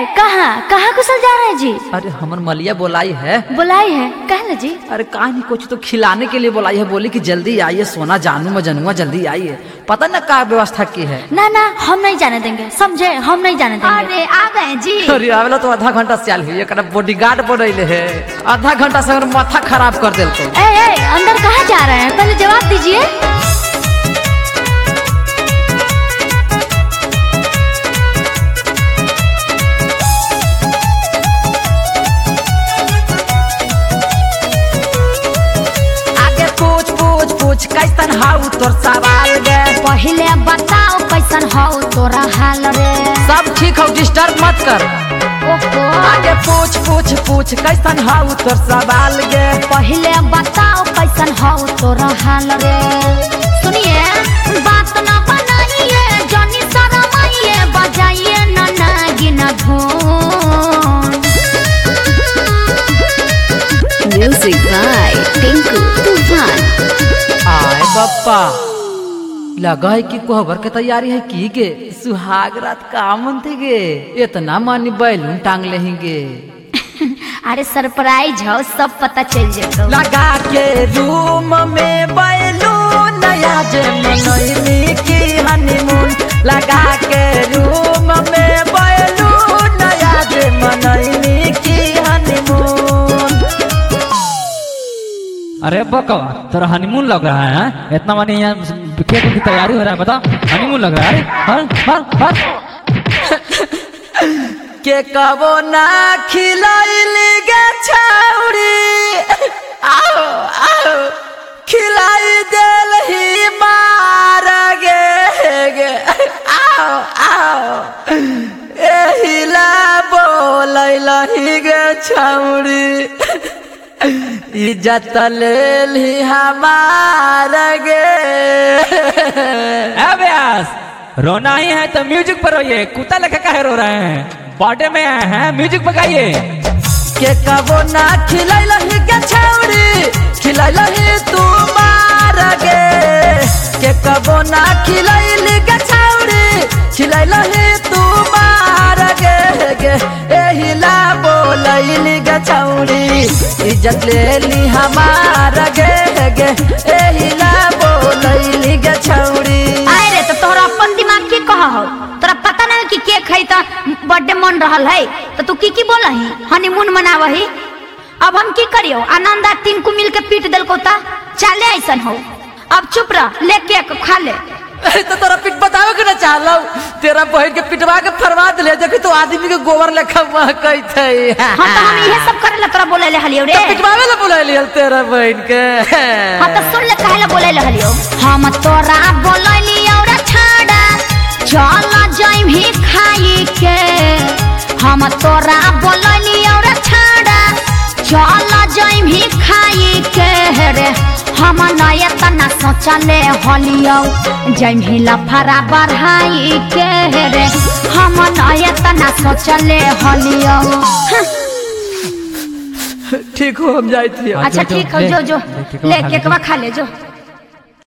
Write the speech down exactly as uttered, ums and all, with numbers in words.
कहाँ कहाँ कुशल जा रहे हैं जी? अरे हमर मलिया बोलाई है। बुलाई है कहले जी? अरे कहा नहीं कुछ तो खिलाने के लिए बोलाई है, बोली कि जल्दी आइए सोना जानू मजनुआ जल्दी आइए। पता ना क्या व्यवस्था की है। ना ना हम नहीं जाने देंगे, समझे? हम नहीं जाने देंगे। अरे आ गए जी। अरे आवेला तो आधा घंटा से आल हुई है, बॉडीगार्ड बनैले है, आधा घंटा से माथा खराब कर देल। तो ए, ए, अंदर कहाँ जा रहे हैं पहले जवाब दीजिए। कैसन हाउ तोर सवाल गे, पहले बताओ कैसन हाउ तोरा हाल रे। सब ठीक हो, डिस्टर्ब मत कर। ओहो आगे पूछ पूछ पूछ कैसन हाउ तोर सवाल गे, पहले बताओ कैसन हाउ तोरा हाल रे। सुनिए बात ना बनाइए, जनी शरमाइए, बजाइए ना नागिन धुन। म्यूजिक बाय टिंकू तूफान। आए बप्पा लगा है कि कोहबर के तैयारी है की गे, सुहाग रात का मन थे गे, इतना मानी बैलून टांग लेंगे। अरे सरप्राइज हो, सब पता चल जाएगा। लगा के रूम में बैलून नया जनमनी की हनीमून, लगा के रूम में बैलून नया जनमनी की हनीमून। अरे बकवा तेरा हनीमून लग रहा है, इतना मानी यहाँ केक की तैयारी हो रहा है, बता हनीमून लग रहा है। हर हर हर के कबो ना खिलाइली गे छौड़ी, आओ आओ खिलाई देल ही मार गे गे, आओ आओ एहिला बोलैलही गे छौड़ी, इज्जत ले ली हमार गे। व्यास रोना ही है तो म्यूजिक पर रोइए, कुत्ता लेके काहे रो रहे हैं? बर्थडे में आए हैं, म्यूजिक पकाइए। के कबो ना खिलैलही गे छौड़ी, खिलैलही तू मार गे, के कबो ना खिलैली गे छौड़ी, खिलैलही तू मार गे गे, एहिला बोलैली गे छौड़ी, इज्जत ले ली हमार गे गे, एहिला बोलैली गे छौड़ी। अरे तो तोरा अपन दिमाग की कहा हो, तोरा पता नहीं कि केक है तो बर्थडे मन रहल है, तो तू की की बोला ही हनीमून मनावही। अब हम की करियो, आनंदा तीन को मिल के पीट दिलको ता चले ऐसन हो। अब चुप रह, ले केक खा ले। तो तोरा पिट बतावे के ना चाहलो, तेरा बहन के पिटवा के फरवा दिले, देखी तो आदमी के गोबर लेखा महकई थे। हां तो हम इहे सब करे ला तोरा बोले ले हलियो रे, तो पिटवावे ला बोले लियल तेरा बहन के। हां तो सुन ले काहे ला बोले ले हलियो, हम तोरा बोले लियो रे छाड़ा, चल जाइम ही खाई के। हम तोरा बोले लियो रे छाड़ा, चल जाइम ही खाई के रे। हम नया तना सोचले हलियो, जाइम ही लफरा बढ़ाई के रे। हम नया तना सोचले हलियो। ठीक हो हम जाई थी। अच्छा ठीक हो, जो जो ले केकवा खा ले जो।